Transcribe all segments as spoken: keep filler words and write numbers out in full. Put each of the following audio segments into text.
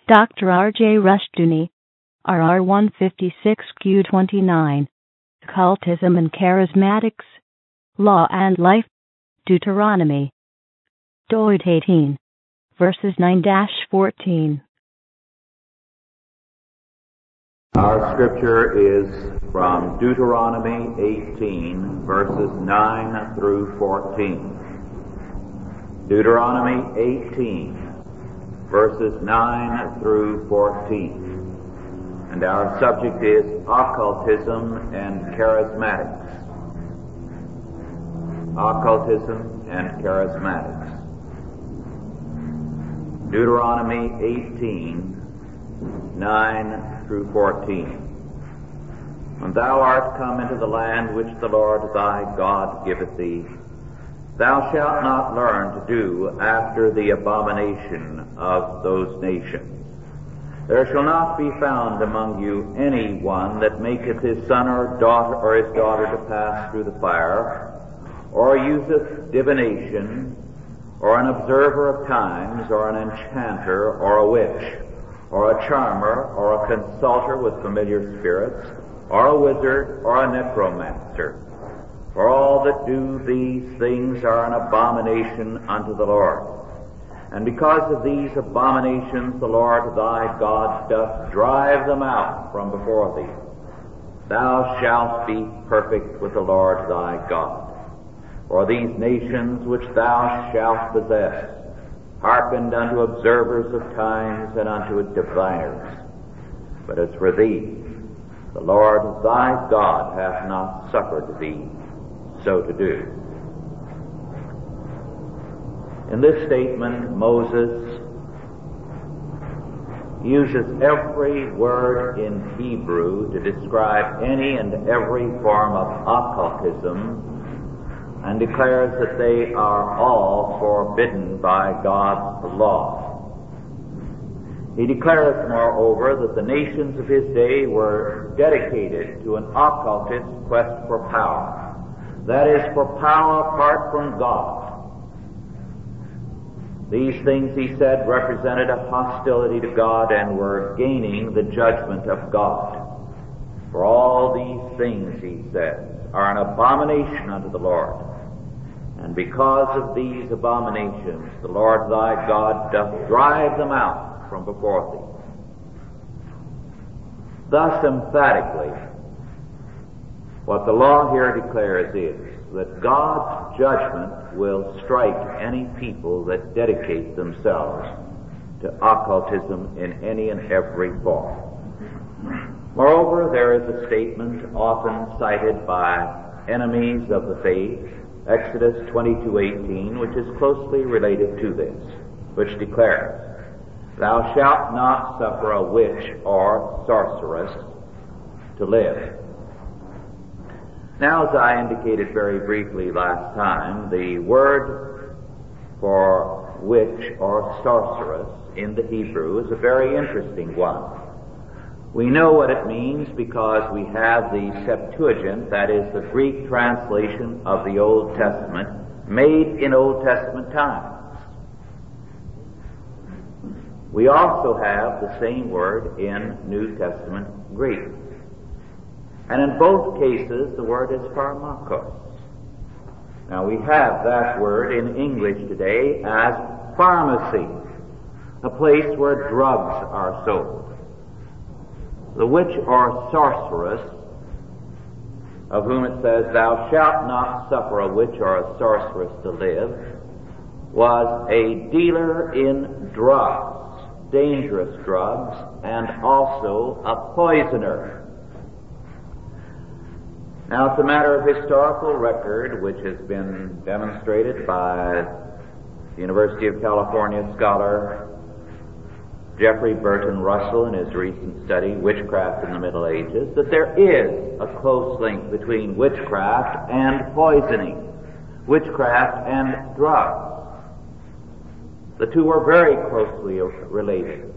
Doctor R J Rushdoony, R R one fifty-six Q twenty-nine, Occultism and Charismatics, Law and Life, Deuteronomy, Doid eighteen, verses nine to fourteen. Our scripture is from Deuteronomy eighteen, verses nine through fourteen. Deuteronomy eighteen, verses nine through fourteen. And our subject is occultism and charismatics. Occultism and charismatics. Deuteronomy eighteen, nine through fourteen. When thou art come into the land which the Lord thy God giveth thee, thou shalt not learn to do after the abomination of those nations. There shall not be found among you any one that maketh his son or daughter or his daughter to pass through the fire, or useth divination, or an observer of times, or an enchanter, or a witch, or a charmer, or a consulter with familiar spirits, or a wizard, or a necromancer. For all that do these things are an abomination unto the Lord. And because of these abominations the Lord thy God doth drive them out from before thee. Thou shalt be perfect with the Lord thy God. For these nations which thou shalt possess hearkened unto observers of times and unto diviners. But as for thee, the Lord thy God hath not suffered thee so to do. In this statement, Moses uses every word in Hebrew to describe any and every form of occultism and declares that they are all forbidden by God's law. He declares, moreover, that the nations of his day were dedicated to an occultist quest for power. That is, for power apart from God. These things, he said, represented a hostility to God and were gaining the judgment of God. For all these things, he says, are an abomination unto the Lord. And because of these abominations, the Lord thy God doth drive them out from before thee. Thus, emphatically, what the law here declares is that God's judgment will strike any people that dedicate themselves to occultism in any and every form. Moreover, there is a statement often cited by enemies of the faith, Exodus twenty-two eighteen, which is closely related to this, which declares, Thou shalt not suffer a witch or sorceress to live. Now, as I indicated very briefly last time, the word for witch or sorceress in the Hebrew is a very interesting one. We know what it means because we have the Septuagint, that is the Greek translation of the Old Testament, made in Old Testament times. We also have the same word in New Testament Greek. And in both cases, the word is pharmakos. Now, we have that word in English today as pharmacy, a place where drugs are sold. The witch or sorceress, of whom it says, Thou shalt not suffer a witch or a sorceress to live, was a dealer in drugs, dangerous drugs, and also a poisoner. Now, it's a matter of historical record, which has been demonstrated by the University of California scholar Jeffrey Burton Russell in his recent study, Witchcraft in the Middle Ages, that there is a close link between witchcraft and poisoning, witchcraft and drugs. The two are very closely related.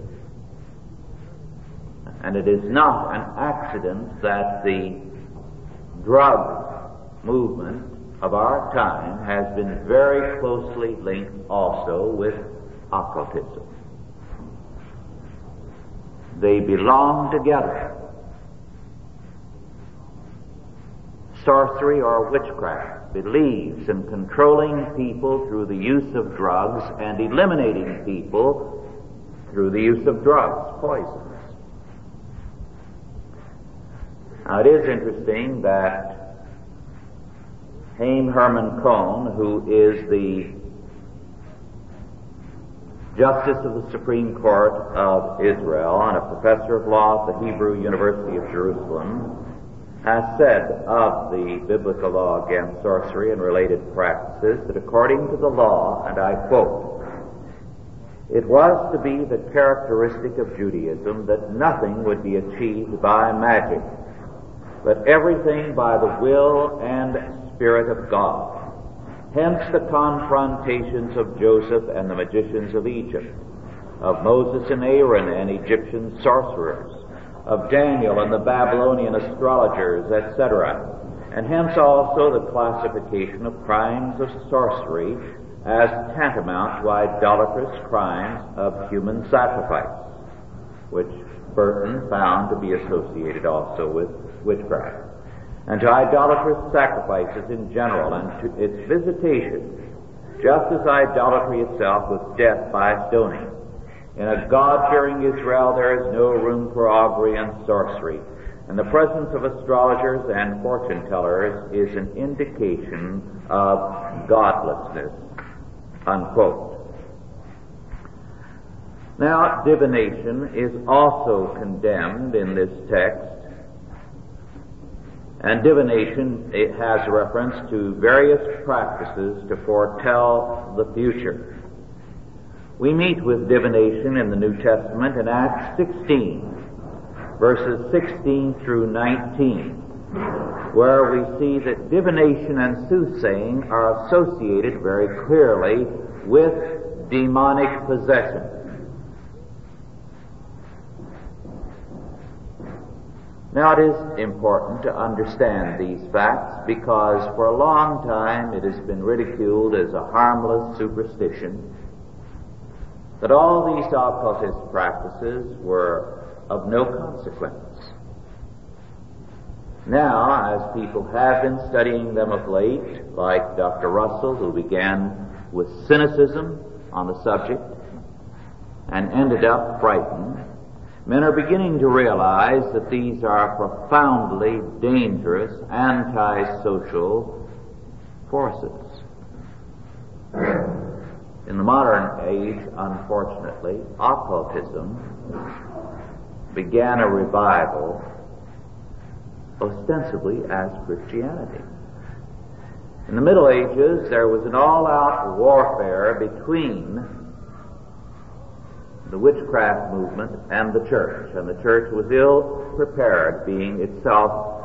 And it is not an accident that the drug movement of our time has been very closely linked also with occultism. They belong together. Sorcery or witchcraft believes in controlling people through the use of drugs and eliminating people through the use of drugs, poisons. Now it is interesting that Haim Herman Cohn, who is the Justice of the Supreme Court of Israel and a professor of law at the Hebrew University of Jerusalem, has said of the biblical law against sorcery and related practices that according to the law, and I quote, "It was to be the characteristic of Judaism that nothing would be achieved by magic, but everything by the will and Spirit of God. Hence the confrontations of Joseph and the magicians of Egypt, of Moses and Aaron and Egyptian sorcerers, of Daniel and the Babylonian astrologers, et cetera, and hence also the classification of crimes of sorcery as tantamount to idolatrous crimes of human sacrifice, which Burton found to be associated also with witchcraft, and to idolatrous sacrifices in general, and to its visitation, just as idolatry itself was death by stoning. In a God-fearing Israel there is no room for augury and sorcery, and the presence of astrologers and fortune-tellers is an indication of godlessness," unquote. Now, divination is also condemned in this text, and divination, it has reference to various practices to foretell the future. We meet with divination in the New Testament in Acts sixteen, verses sixteen through nineteen, where we see that divination and soothsaying are associated very clearly with demonic possession. Now, it is important to understand these facts because for a long time it has been ridiculed as a harmless superstition that all these occultist practices were of no consequence. Now, as people have been studying them of late, like Doctor Russell, who began with cynicism on the subject and ended up frightened, men are beginning to realize that these are profoundly dangerous antisocial forces. In the modern age, unfortunately, occultism began a revival ostensibly as Christianity. In the Middle Ages, there was an all-out warfare between the witchcraft movement and the church, and the church was ill prepared, being itself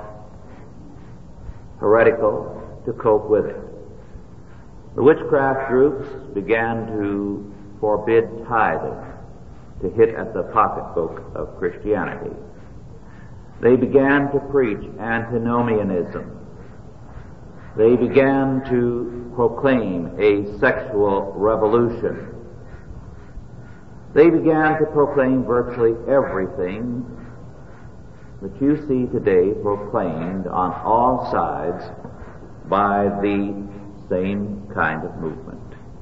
heretical, to cope with it. The witchcraft groups began to forbid tithing, to hit at the pocketbook of Christianity. They began to preach antinomianism. They began to proclaim a sexual revolution. They began to proclaim virtually everything that you see today proclaimed on all sides by the same kind of movement.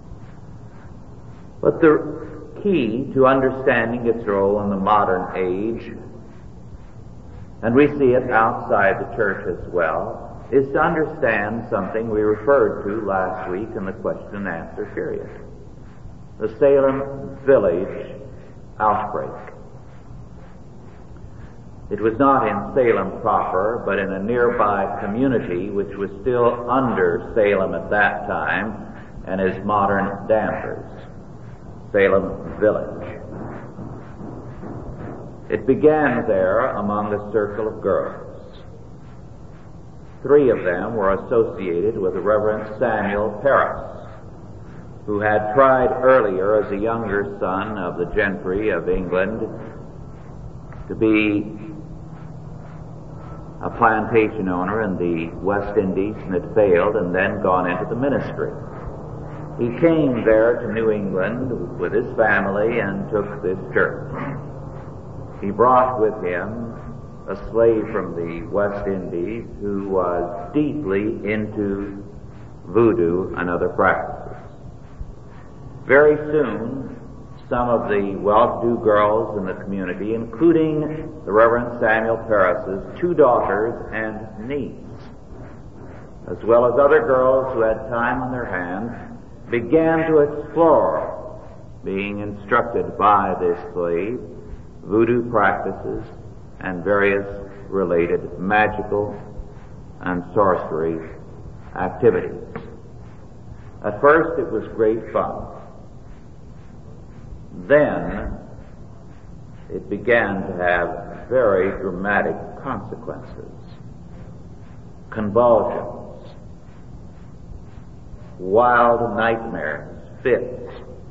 But the key to understanding its role in the modern age, and we see it outside the church as well, is to understand something we referred to last week in the question and answer period. The Salem Village outbreak. It was not in Salem proper, but in a nearby community which was still under Salem at that time and is modern Danvers, Salem Village. It began there among a circle of girls. Three of them were associated with the Reverend Samuel Parris, who had tried earlier as a younger son of the gentry of England to be a plantation owner in the West Indies and had failed and then gone into the ministry. He came there to New England with his family and took this church. he brought with him a slave from the West Indies who was deeply into voodoo and other practices. Very soon, some of the well-to-do girls in the community, including the Reverend Samuel Parris's two daughters and niece, as well as other girls who had time on their hands, began to explore, being instructed by this slave, voodoo practices and various related magical and sorcery activities. At first it was great fun. Then it began to have very dramatic consequences. Convulsions, wild nightmares, fits.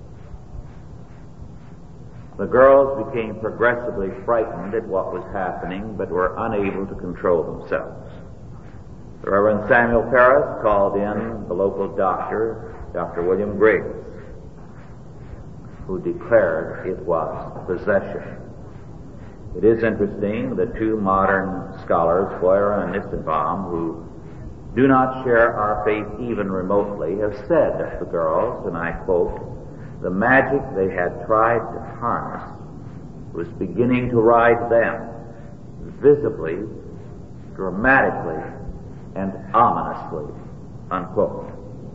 The girls became progressively frightened at what was happening, but were unable to control themselves. The Reverend Samuel Parris called in the local doctor, Doctor William Griggs, who declared it was possession. It is interesting that two modern scholars, Feuer and Nissenbaum, who do not share our faith even remotely, have said of the girls, and I quote, "The magic they had tried to harness was beginning to ride them, visibly, dramatically, and ominously," unquote.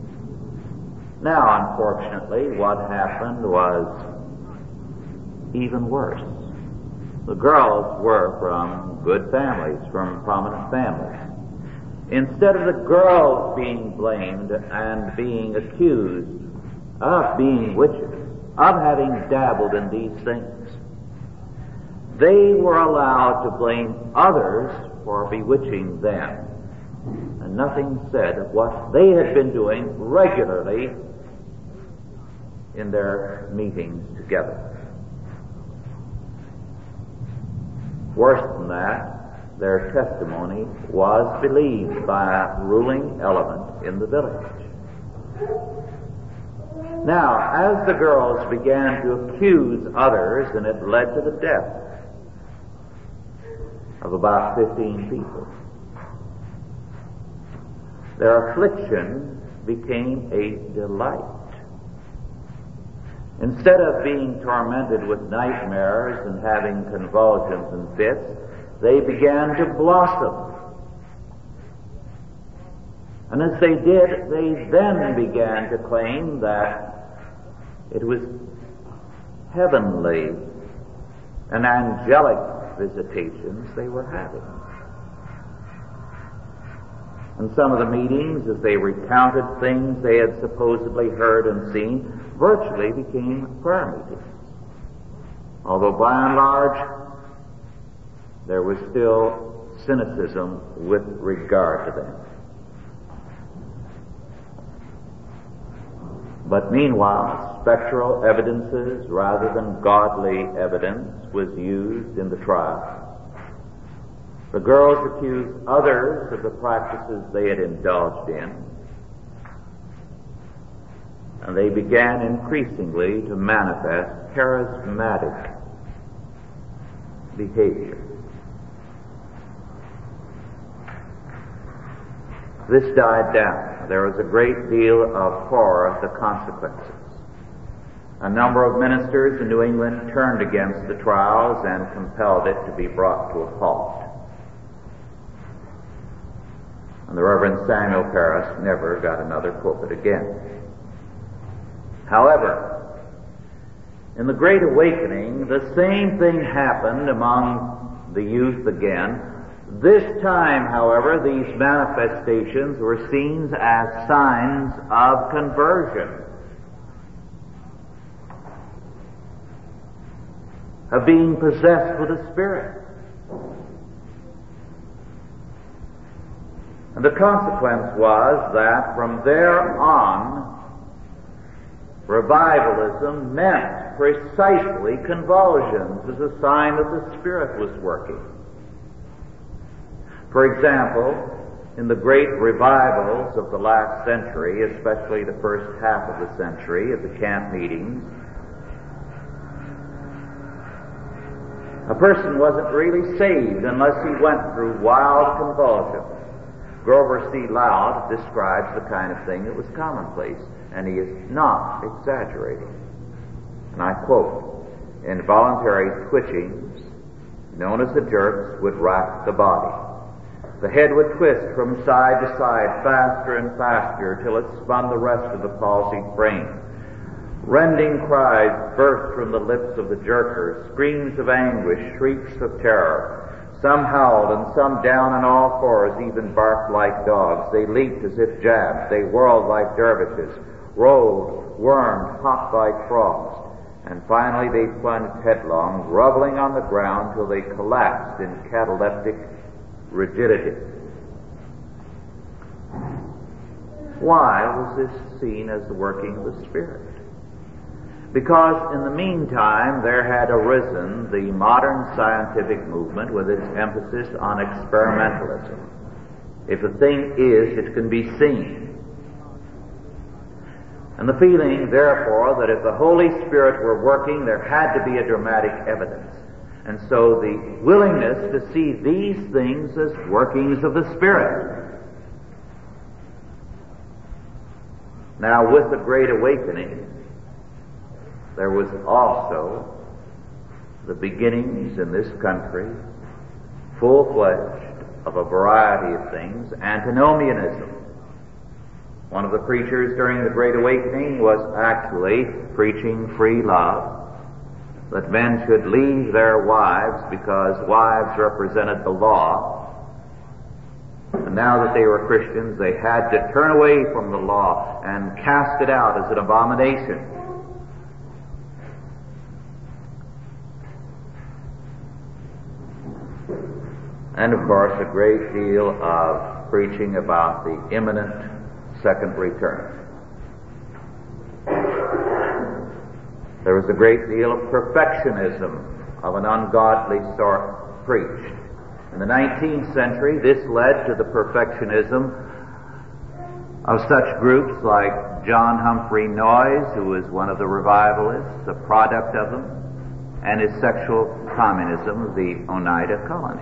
Now, unfortunately, what happened was even worse. The girls were from good families, from prominent families. Instead of the girls being blamed and being accused of being witches, of having dabbled in these things, they were allowed to blame others for bewitching them, and nothing said of what they had been doing regularly in their meetings together. Worse than that, their testimony was believed by a ruling element in the village. Now, as the girls began to accuse others, and it led to the death of about fifteen people, their affliction became a delight. Instead of being tormented with nightmares and having convulsions and fits, they began to blossom. And as they did, they then began to claim that it was heavenly and angelic visitations they were having. In some of the meetings, as they recounted things they had supposedly heard and seen, virtually became prayer meetings. Although by and large, there was still cynicism with regard to them. But meanwhile, spectral evidences rather than godly evidence was used in the trial. The girls accused others of the practices they had indulged in, and they began increasingly to manifest charismatic behavior. This died down. There was a great deal of horror at the consequences. A number of ministers in New England turned against the trials and compelled it to be brought to a halt. And the Reverend Samuel Parris never got another pulpit again. However, in the Great Awakening, the same thing happened among the youth again. This time, however, these manifestations were seen as signs of conversion, of being possessed with a spirit. And the consequence was that from there on, revivalism meant precisely convulsions as a sign that the Spirit was working. For example, in the great revivals of the last century, especially the first half of the century at the camp meetings, A person wasn't really saved unless he went through wild convulsions. Grover C. Loud describes the kind of thing that was commonplace, and he is not exaggerating. And I quote, "Involuntary twitchings, known as the jerks, would rack the body. The head would twist from side to side faster and faster till it spun the rest of the palsied frame. Rending cries burst from the lips of the jerkers, screams of anguish, shrieks of terror. Some howled, and some down on all fours even barked like dogs. They leaped as if jabbed. They whirled like dervishes, rolled, wormed, hopped like frogs. And finally they plunged headlong, groveling on the ground till they collapsed in cataleptic rigidity." Why was this seen as the working of the Spirit? Because in the meantime there had arisen the modern scientific movement with its emphasis on experimentalism. If a thing is, it can be seen. And the feeling, therefore, that if the Holy Spirit were working, there had to be a dramatic evidence. And so the willingness to see these things as workings of the Spirit. Now, with the Great Awakening, there was also the beginnings in this country, full-fledged, of a variety of things, antinomianism. One of the preachers during the Great Awakening was actually preaching free love, that men should leave their wives because wives represented the law. And now that they were Christians, they had to turn away from the law and cast it out as an abomination. And of course, a great deal of preaching about the imminent second return. There was a great deal of perfectionism of an ungodly sort preached. In the nineteenth century, this led to the perfectionism of such groups like John Humphrey Noyes, who was one of the revivalists, a product of them, and his sexual communism of the Oneida Colony.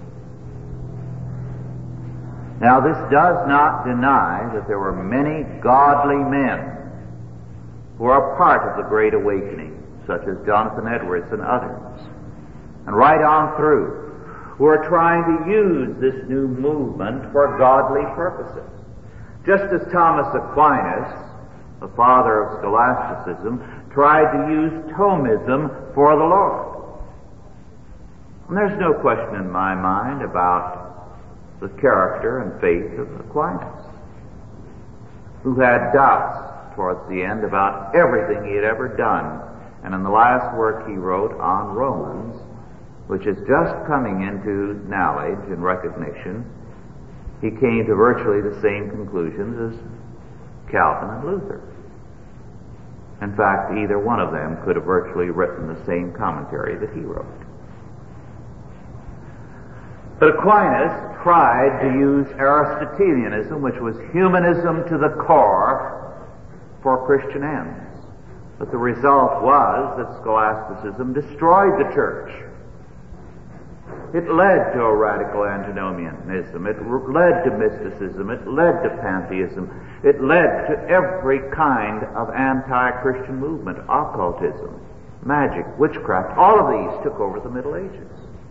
Now, this does not deny that there were many godly men who are part of the Great Awakening, such as Jonathan Edwards and others, and right on through, who are trying to use this new movement for godly purposes. Just as Thomas Aquinas, the father of scholasticism, tried to use Thomism for the Lord. And there's no question in my mind about the character and faith of Aquinas, who had doubts towards the end about everything he had ever done. And in the last work he wrote on Romans, which is just coming into knowledge and recognition, he came to virtually the same conclusions as Calvin and Luther. In fact, either one of them could have virtually written the same commentary that he wrote. But Aquinas tried to use Aristotelianism, which was humanism to the core, for Christian ends. But the result was that scholasticism destroyed the church. It led to a radical antinomianism. It led to mysticism. It led to pantheism. It led to every kind of anti-Christian movement, occultism, magic, witchcraft. All of these took over the Middle Ages.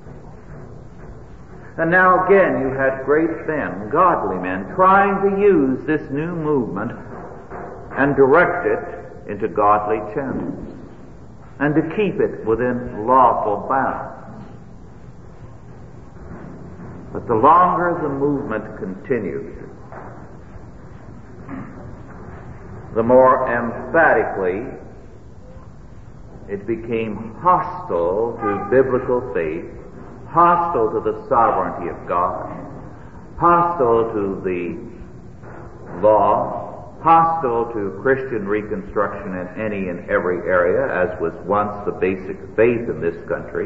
And now again you had great men, godly men, trying to use this new movement and direct it into godly channels and to keep it within lawful bounds. But the longer the movement continued, the more emphatically it became hostile to biblical faith, hostile to the sovereignty of God, hostile to the law, hostile to Christian reconstruction in any and every area, as was once the basic faith in this country,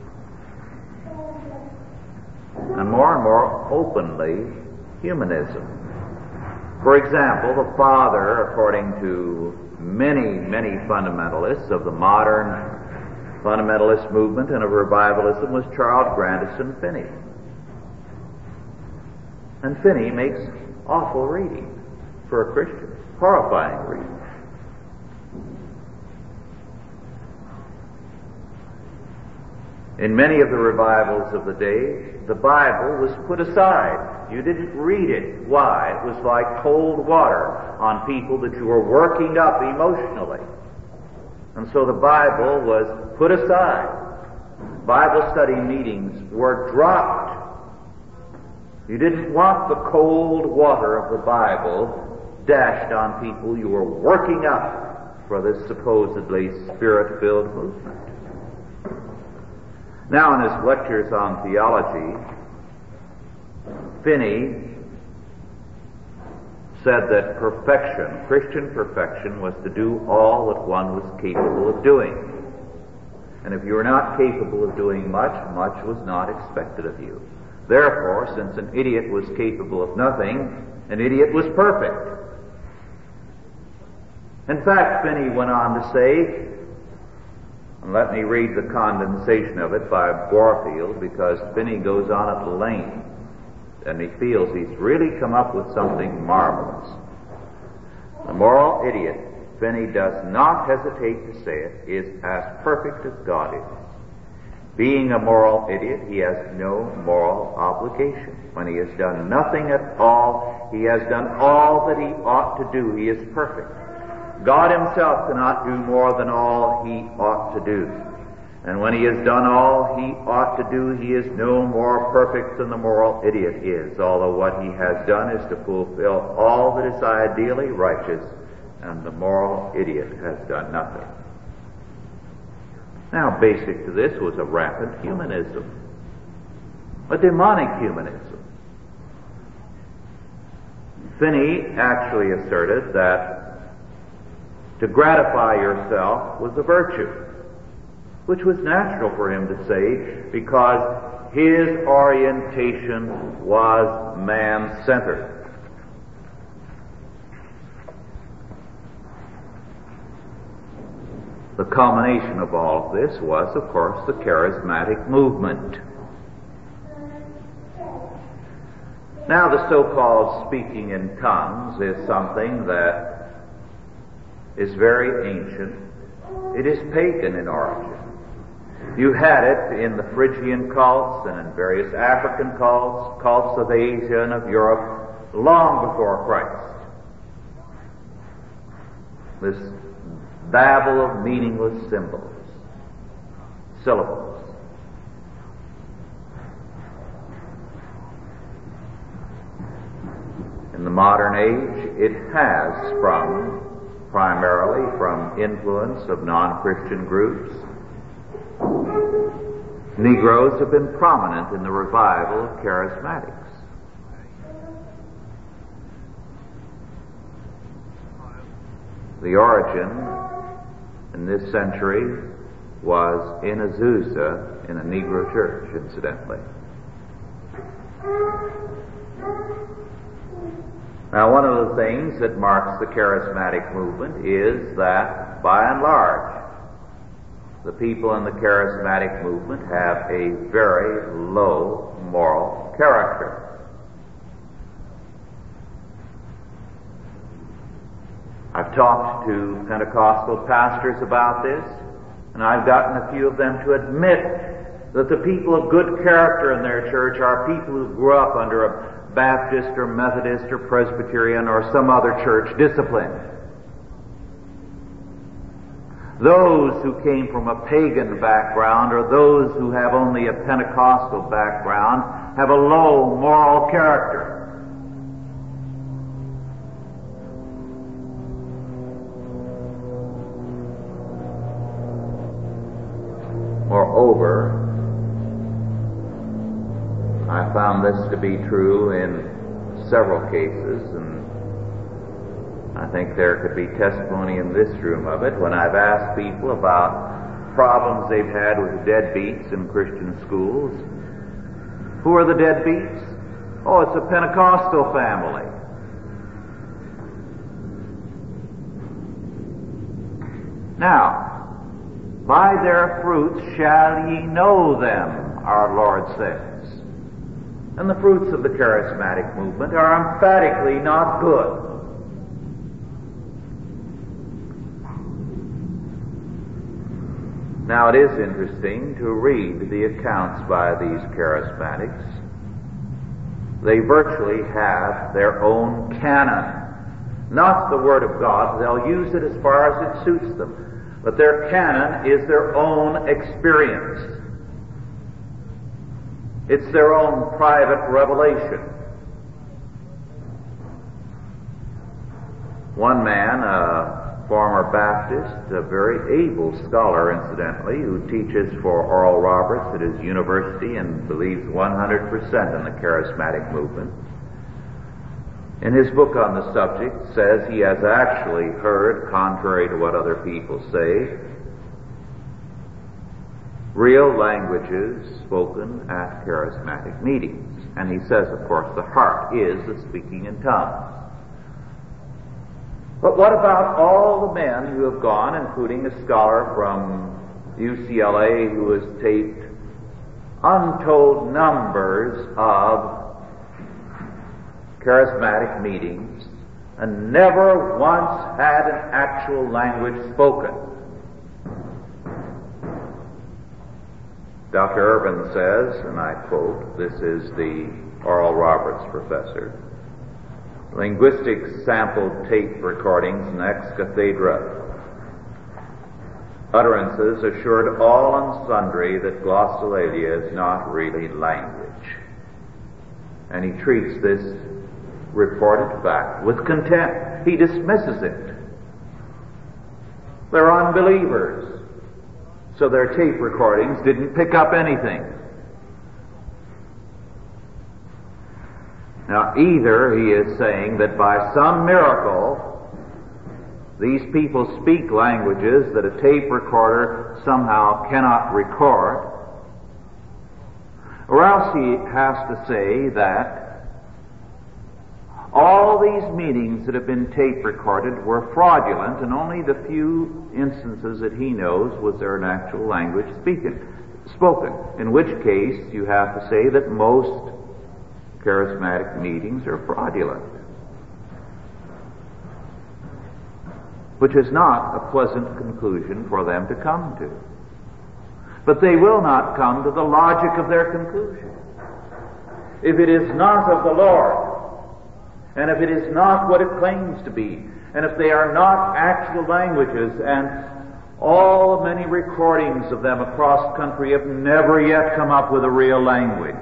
and more and more openly humanism. For example, the father, according to many, many fundamentalists of the modern fundamentalist movement and of revivalism was Charles Grandison Finney. And Finney makes awful reading for a Christian, horrifying reading. In many of the revivals of the day, the Bible was put aside. You didn't read it. Why? It was like cold water on people that you were working up emotionally. And so the Bible was put aside. Bible study meetings were dropped. You didn't want the cold water of the Bible dashed on people you were working up for this supposedly spirit-filled movement. Now, in his lectures on theology, Finney said that perfection, Christian perfection, was to do all that one was capable of doing. And if you were not capable of doing much, much was not expected of you. Therefore, since an idiot was capable of nothing, an idiot was perfect. In fact, Finney went on to say, and let me read the condensation of it by Warfield, because Finney goes on at length, and he feels he's really come up with something marvelous. The moral idiot, Finney does not hesitate to say it, is as perfect as God is. Being a moral idiot, he has no moral obligation. When he has done nothing at all, he has done all that he ought to do. He is perfect. God himself cannot do more than all he ought to do. And when he has done all he ought to do, he is no more perfect than the moral idiot is, although what he has done is to fulfill all that is ideally righteous, and the moral idiot has done nothing. Now, basic to this was a rampant humanism, a demonic humanism. Finney actually asserted that to gratify yourself was a virtue, which was natural for him to say because his orientation was man-centered. The culmination of all of this was, of course, the charismatic movement. Now, the so-called speaking in tongues is something that is very ancient. It is pagan in origin. You had it in the Phrygian cults and in various African cults, cults of Asia and of Europe, long before Christ. This babble of meaningless symbols, syllables. In the modern age, it has sprung primarily from influence of non-Christian groups. Negroes have been prominent in the revival of charismatics. The origin in this century was in Azusa, in a Negro church, incidentally. Now, one of the things that marks the charismatic movement is that, by and large, the people in the charismatic movement have a very low moral character. I've talked to Pentecostal pastors about this, and I've gotten a few of them to admit that the people of good character in their church are people who grew up under a Baptist or Methodist or Presbyterian or some other church discipline. Those who came from a pagan background or those who have only a Pentecostal background have a low moral character. Moreover, I found this to be true in several cases, and I think there could be testimony in this room of it when I've asked people about problems they've had with deadbeats in Christian schools. Who are the deadbeats? Oh, it's a Pentecostal family. Now, By their fruits shall ye know them, our Lord says. And the fruits of the charismatic movement are emphatically not good. Now it is interesting to read the accounts by these charismatics. They virtually have their own canon. Not the Word of God. They'll use it as far as it suits them. But their canon is their own experience. It's their own private revelation. One man, a former Baptist, a very able scholar, incidentally, who teaches for Oral Roberts at his university and believes one hundred percent in the charismatic movement, in his book on the subject says he has actually heard, contrary to what other people say, real languages spoken at charismatic meetings. And he says, of course, the heart is the speaking in tongues. But what about all the men who have gone, including a scholar from U C L A who has taped untold numbers of charismatic meetings and never once had an actual language spoken? Doctor Irvin says, and I quote, this is the Oral Roberts professor, linguistic sampled tape recordings and ex cathedra utterances assured all and sundry that glossolalia is not really language. And he treats this reported fact with contempt. He dismisses it. They're unbelievers, so their tape recordings didn't pick up anything. Now, either he is saying that by some miracle these people speak languages that a tape recorder somehow cannot record, or else he has to say that all these meetings that have been tape recorded were fraudulent, and only the few instances that he knows was there an actual language speaking, spoken, in which case you have to say that most charismatic meetings are fraudulent, which is not a pleasant conclusion for them to come to. But they will not come to the logic of their conclusion. If it is not of the Lord, and if it is not what it claims to be, and if they are not actual languages, and all the many recordings of them across country have never yet come up with a real language,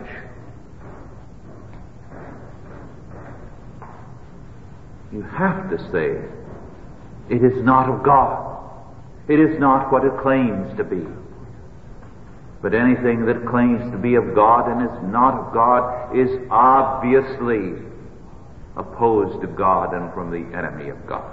you have to say, it is not of God. It is not what it claims to be. But anything that claims to be of God and is not of God is obviously opposed to God and from the enemy of God.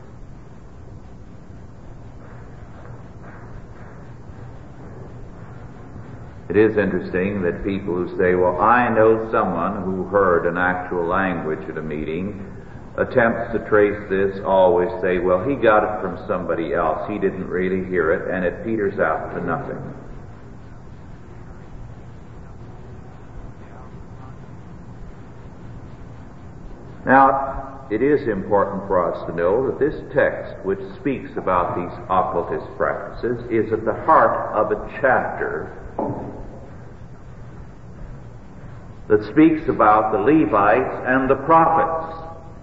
It is interesting that people who say, well, I know someone who heard an actual language at a meeting, attempts to trace this, always say, well, he got it from somebody else. He didn't really hear it, and it peters out to nothing. Now, it is important for us to know that this text, which speaks about these occultist practices, is at the heart of a chapter that speaks about the Levites and the prophets.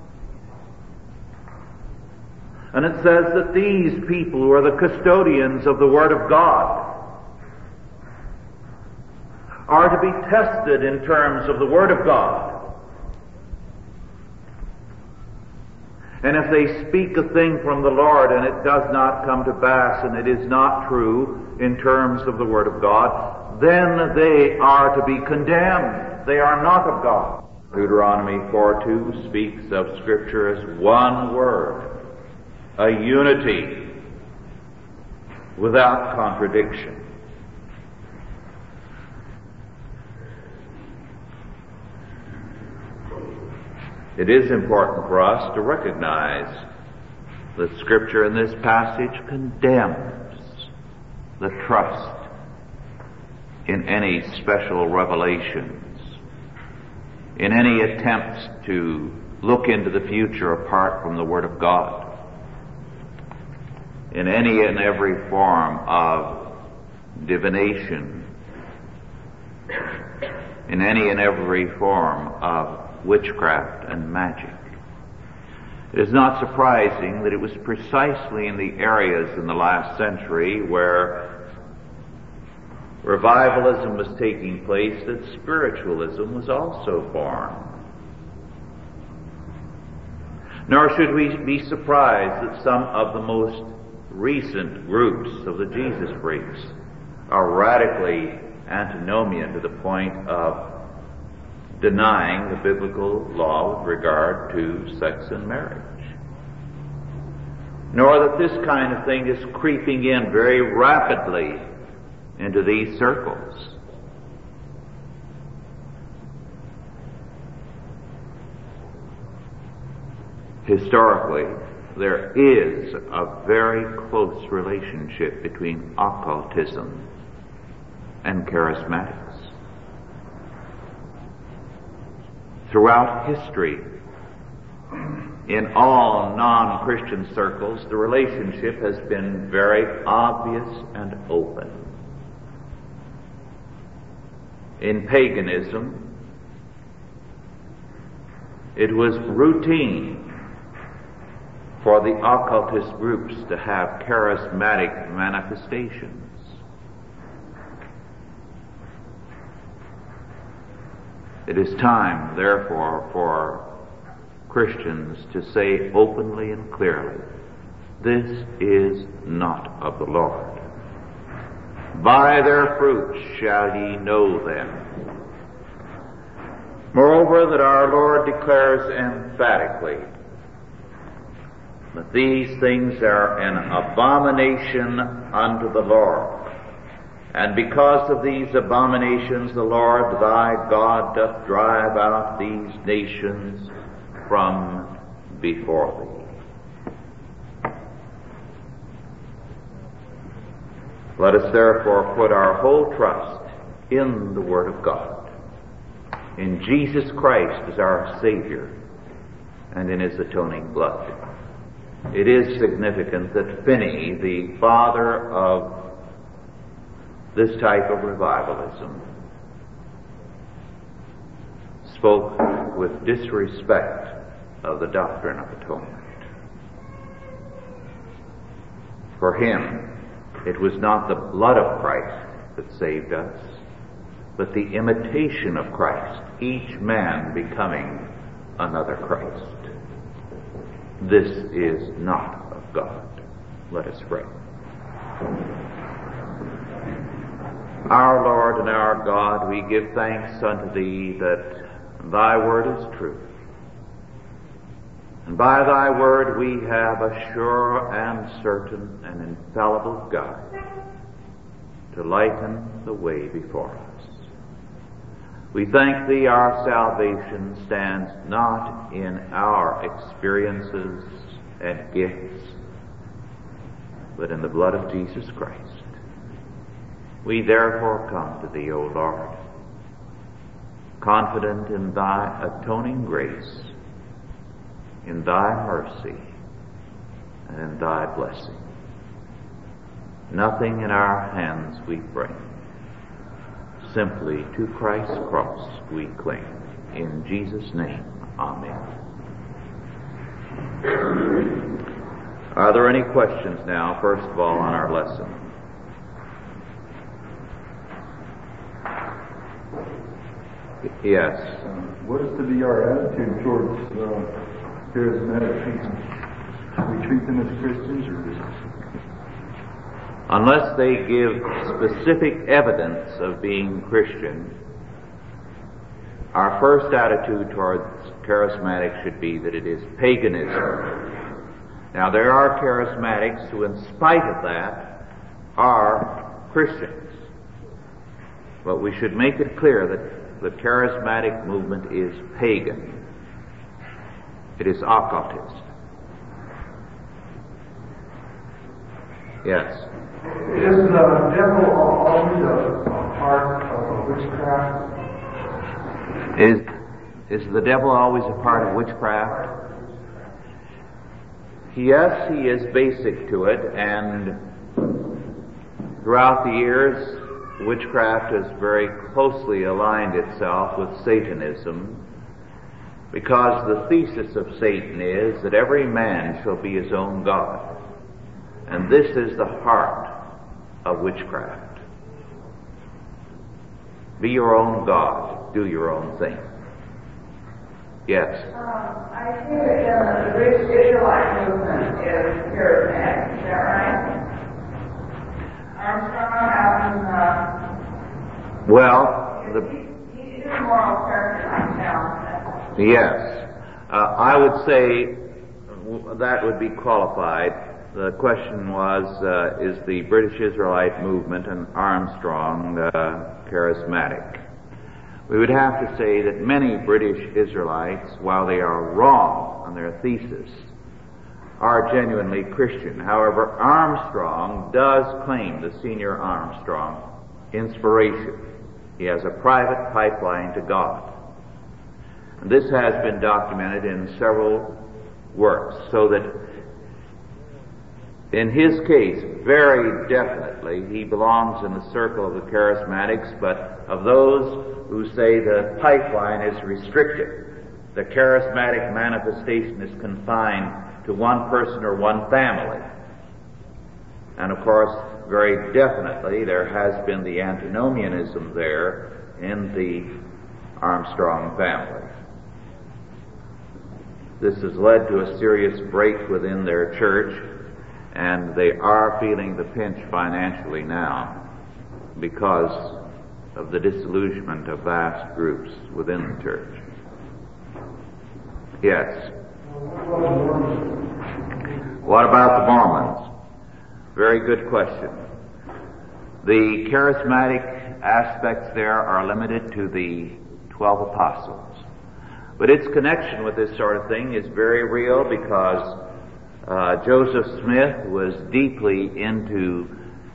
And it says that these people who are the custodians of the Word of God are to be tested in terms of the Word of God. And if they speak a thing from the Lord and it does not come to pass and it is not true in terms of the Word of God, then they are to be condemned. They are not of God. Deuteronomy four two speaks of Scripture as one word, a unity without contradiction. It is important for us to recognize that Scripture in this passage condemns the trust in any special revelations, in any attempts to look into the future apart from the Word of God, in any and every form of divination, in any and every form of witchcraft and magic. It is not surprising that it was precisely in the areas in the last century where revivalism was taking place that spiritualism was also born. Nor should we be surprised that some of the most recent groups of the Jesus freaks are radically antinomian to the point of denying the biblical law with regard to sex and marriage. Nor that this kind of thing is creeping in very rapidly into these circles. Historically, there is a very close relationship between occultism and charismatics. Throughout history, in all non-Christian circles, the relationship has been very obvious and open. In paganism, it was routine for the occultist groups to have charismatic manifestations. It is time, therefore, for Christians to say openly and clearly, this is not of the Lord. By their fruits shall ye know them. Moreover, that our Lord declares emphatically that these things are an abomination unto the Lord. And because of these abominations, the Lord thy God doth drive out these nations from before thee. Let us therefore put our whole trust in the Word of God, in Jesus Christ as our Savior, and in His atoning blood. It is significant that Finney, the father of this type of revivalism, spoke with disrespect of the doctrine of atonement. For him, it was not the blood of Christ that saved us, but the imitation of Christ, each man becoming another Christ. This is not of God. Let us pray. Our Lord and our God, we give thanks unto Thee that Thy word is truth. And by Thy word we have a sure and certain and infallible guide to lighten the way before us. We thank Thee our salvation stands not in our experiences and gifts, but in the blood of Jesus Christ. We therefore come to Thee, O Lord, confident in Thy atoning grace, in Thy mercy, and in Thy blessing. Nothing in our hands we bring. Simply to Christ's cross we cling. In Jesus' name, amen. Are there any questions now, first of all, on our lesson? Yes. Um, what is to be our attitude towards uh, charismatic people? Do we treat them as Christians or is Unless they give specific evidence of being Christian, our first attitude towards charismatics should be that it is paganism. Now, there are charismatics who, in spite of that, are Christians. But we should make it clear that the charismatic movement is pagan. It is occultist. Yes. Is the devil always a part of witchcraft? Is is the devil always a part of witchcraft? Yes, he is basic to it, and throughout the years, witchcraft has very closely aligned itself with Satanism, because the thesis of Satan is that every man shall be his own God. And this is the heart of witchcraft. Be your own God. Do your own thing. Yes? Um, I see that in the British Israelite movement is charismatic. Is that right? Armstrong out in uh, Well, the... He, he is a moral character, I tell. Yes. Uh, I would say that would be qualified. The question was, uh, is the British Israelite movement and Armstrong uh, charismatic? We would have to say that many British Israelites, while they are wrong on their thesis, are genuinely Christian. However, Armstrong does claim, the senior Armstrong, inspiration. He has a private pipeline to God. And this has been documented in several works, so that in his case, very definitely, he belongs in the circle of the charismatics, but of those who say the pipeline is restricted, the charismatic manifestation is confined to one person or one family. And of course, very definitely, there has been the antinomianism there in the Armstrong family. This has led to a serious break within their church, and they are feeling the pinch financially now because of the disillusionment of vast groups within the church. Yes? What about the Mormons? Very good question. The charismatic aspects there are limited to the twelve apostles. But its connection with this sort of thing is very real, because uh, Joseph Smith was deeply into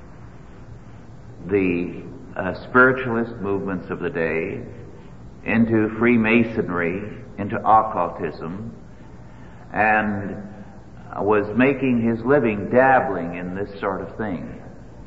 the uh, spiritualist movements of the day, into Freemasonry, into occultism, and was making his living dabbling in this sort of thing,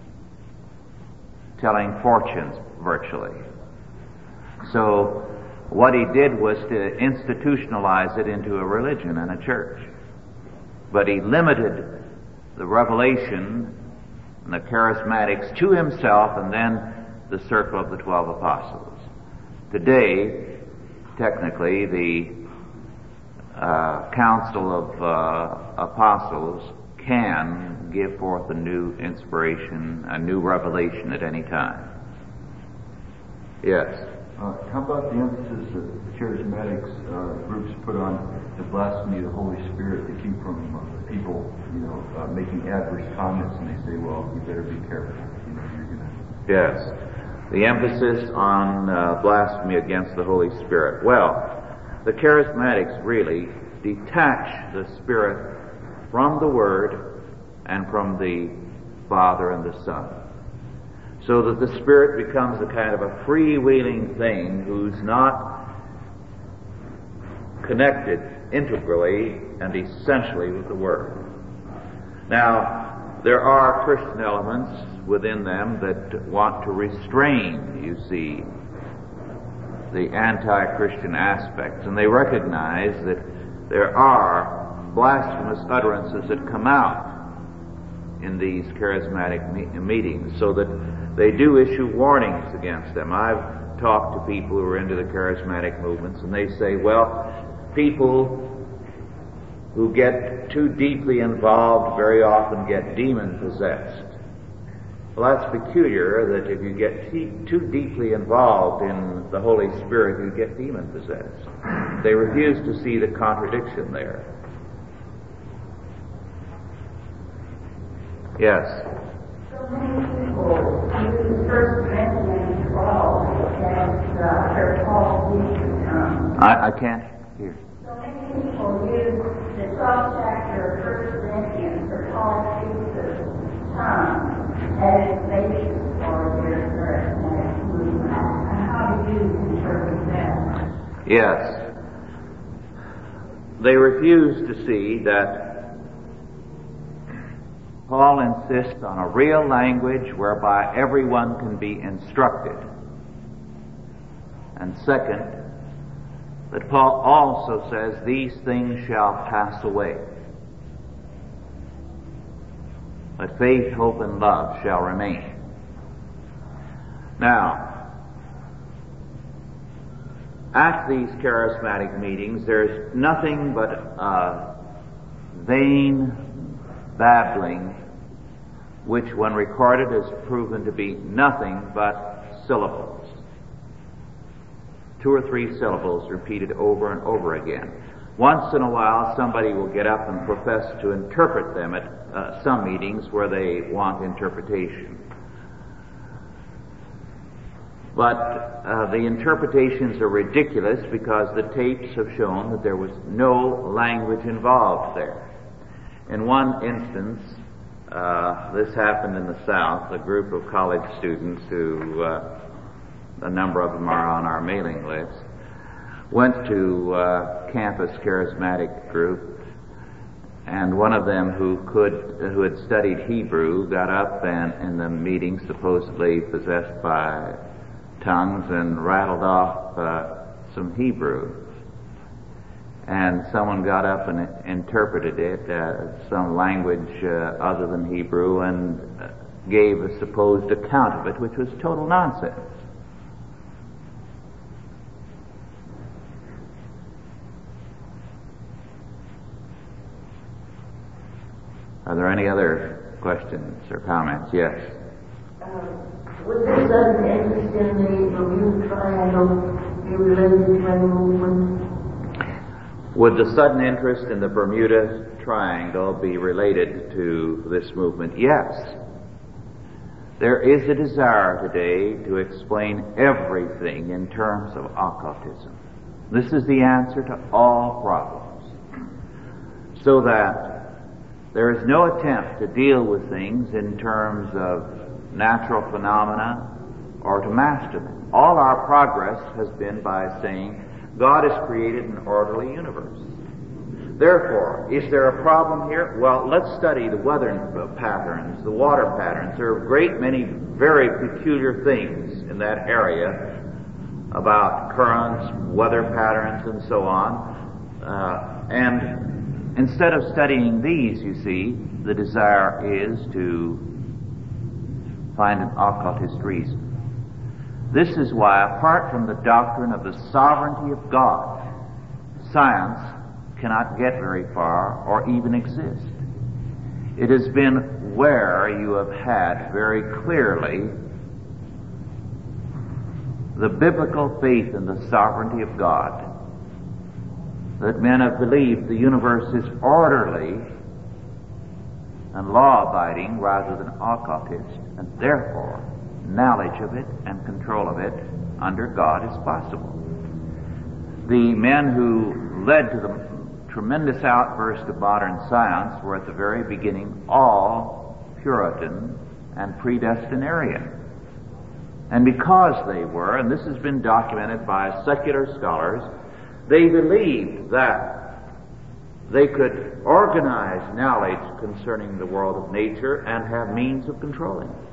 telling fortunes virtually. So what he did was to institutionalize it into a religion and a church. But he limited the revelation and the charismatics to himself and then the circle of the twelve apostles. Today, technically, the uh, council of uh, apostles can give forth a new inspiration, a new revelation at any time. Yes? Uh, how about the emphasis that the charismatics uh, groups put on the blasphemy of the Holy Spirit to keep from uh, people, you know, uh, making adverse comments, and they say, well, you better be careful. You know, you're gonna... Yes. The emphasis on uh, blasphemy against the Holy Spirit. Well, the charismatics really detach the Spirit from the Word and from the Father and the Son, so that the Spirit becomes a kind of a freewheeling thing who's not connected integrally and essentially with the Word. Now, there are Christian elements within them that want to restrain, you see, the anti-Christian aspects, and they recognize that there are blasphemous utterances that come out in these charismatic me- meetings, so that they do issue warnings against them. I've talked to people who are into the charismatic movements, and they say, well, people who get too deeply involved very often get demon-possessed. Well, that's peculiar, that if you get t- too deeply involved in the Holy Spirit, you get demon-possessed. They refuse to see the contradiction there. Yes? So many people use First Corinthians twelve as uh, their Paul's wisdom. I, I can't hear. So many people use the twelfth chapter of First Corinthians for Paul's thesis tongue as a basis for their charismatic movement. How do you interpret that? Yes. They refuse to see that Paul insists on a real language whereby everyone can be instructed. And second, that Paul also says these things shall pass away. But faith, hope, and love shall remain. Now, at these charismatic meetings, there's nothing but uh, vain babbling, which when recorded is proven to be nothing but syllables. Two or three syllables repeated over and over again. Once in a while, somebody will get up and profess to interpret them at uh, some meetings where they want interpretation. But uh, the interpretations are ridiculous because the tapes have shown that there was no language involved there. In one instance, uh, this happened in the South, a group of college students who, uh, a number of them are on our mailing list, went to uh, campus charismatic group, and one of them who could, who had studied Hebrew, got up and in the meeting, supposedly possessed by tongues, and rattled off uh, some Hebrew. And someone got up and interpreted it, uh, some language uh, other than Hebrew, and uh, gave a supposed account of it, which was total nonsense. Are there any other questions or comments? Yes. Uh, would the sudden interest in the Bermuda Triangle be related to any movement? Would the sudden interest in the Bermuda Triangle be related to this movement? Yes. There is a desire today to explain everything in terms of occultism. This is the answer to all problems. So that there is no attempt to deal with things in terms of natural phenomena or to master them. All our progress has been by saying God has created an orderly universe. Therefore, is there a problem here? Well, let's study the weather patterns, the water patterns. There are a great many very peculiar things in that area about currents, weather patterns, and so on. Uh, and instead of studying these, you see, the desire is to find an occultist reason. This is why, apart from the doctrine of the sovereignty of God, science cannot get very far or even exist. It has been where you have had very clearly the biblical faith in the sovereignty of God, that men have believed the universe is orderly and law-abiding rather than occultist, and therefore knowledge of it and control of it under God is possible. The men who led to the tremendous outburst of modern science were at the very beginning all Puritan and predestinarian. And because they were, and this has been documented by secular scholars, they believed that they could organize knowledge concerning the world of nature and have means of controlling it.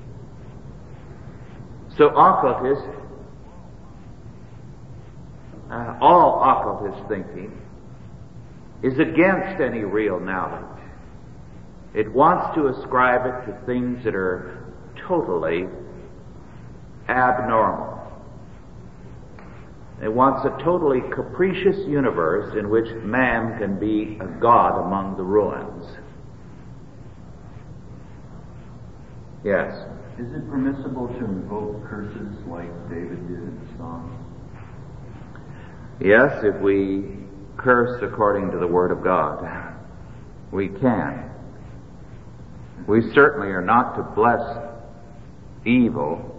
So occultists, uh, all occultist thinking is against any real knowledge. It wants to ascribe it to things that are totally abnormal. It wants a totally capricious universe in which man can be a god among the ruins. Yes. Is it permissible to invoke curses like David did in the Psalms? Yes, if we curse according to the Word of God. We can. We certainly are not to bless evil.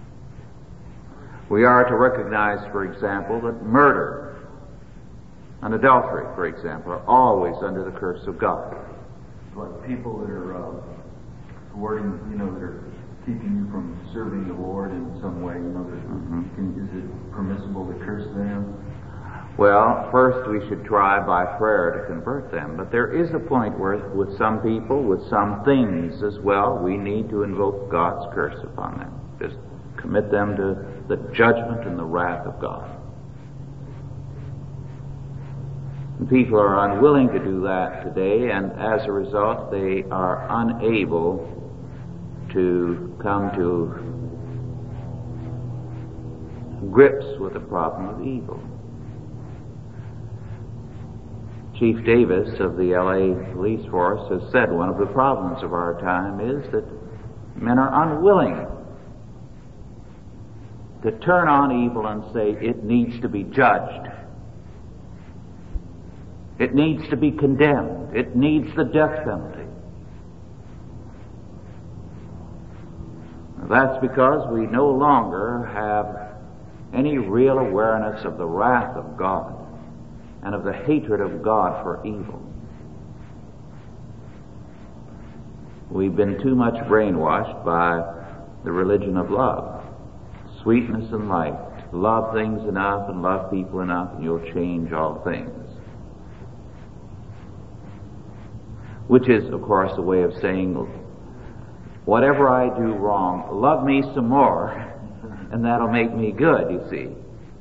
We are to recognize, for example, that murder and adultery, for example, are always under the curse of God. But people that are uh, thwarting, you know, that are keeping you from serving the Lord in some way, you know, that mm-hmm. can, is it permissible to curse them? Well, first we should try by prayer to convert them. But there is a point where with some people, with some things as well, we need to invoke God's curse upon them. Just commit them to the judgment and the wrath of God. And people are unwilling to do that today, and as a result they are unable to come to grips with the problem of evil. Chief Davis of the L A Police Force has said one of the problems of our time is that men are unwilling to turn on evil and say it needs to be judged. It needs to be condemned. It needs the death penalty. That's because we no longer have any real awareness of the wrath of God and of the hatred of God for evil. We've been too much brainwashed by the religion of love, sweetness and light. Love things enough and love people enough and you'll change all things. Which is, of course, a way of saying, whatever I do wrong, love me some more and that'll make me good, you see.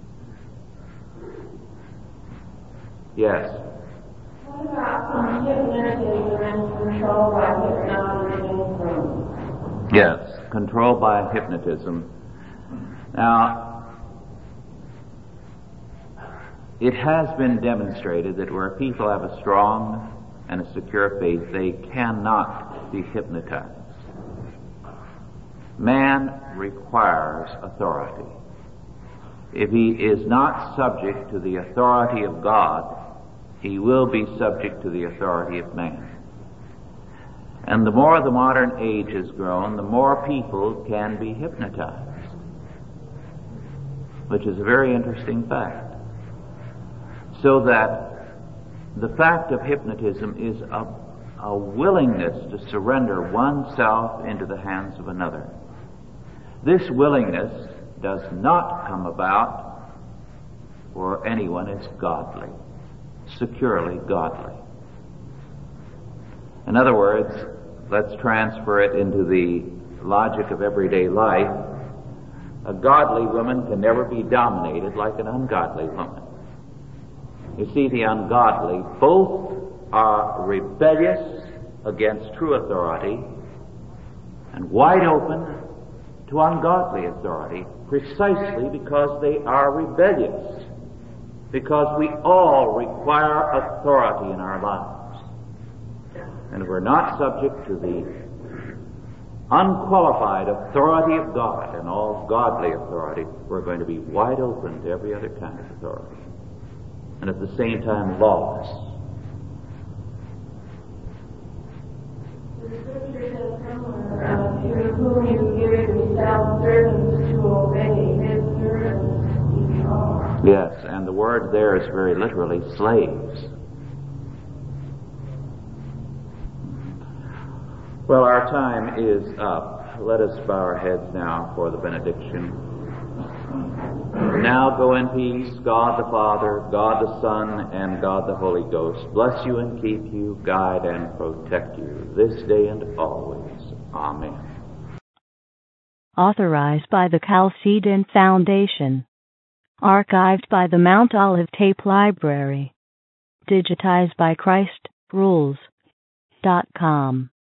Yes. What about um, hypnotism and control by hypnotism? Yes, control by hypnotism. Now, it has been demonstrated that where people have a strong and a secure faith, they cannot be hypnotized. Man requires authority. If he is not subject to the authority of God, he will be subject to the authority of man. And the more the modern age has grown, the more people can be hypnotized, which is a very interesting fact. So that the fact of hypnotism is a, a willingness to surrender oneself into the hands of another. This willingness does not come about for anyone is godly, securely godly. In other words, let's transfer it into the logic of everyday life. A godly woman can never be dominated like an ungodly woman. You see, the ungodly both are rebellious against true authority and wide open to ungodly authority precisely because they are rebellious, because we all require authority in our lives. And if we're not subject to the unqualified authority of God and all godly authority, we're going to be wide open to every other kind of authority. And at the same time, lost. The scripture says somewhere, uh, to whom you give yourself servants to obey, his servants you are. Yes, and the word there is very literally slaves. Well, our time is up. Let us bow our heads now for the benediction. Now go in peace, God the Father, God the Son, and God the Holy Ghost bless you and keep you, guide and protect you this day and always. Amen. Authorized by the Chalcedon Foundation. Archived by the Mount Olive Tape Library. Digitized by Christ Rules dot com.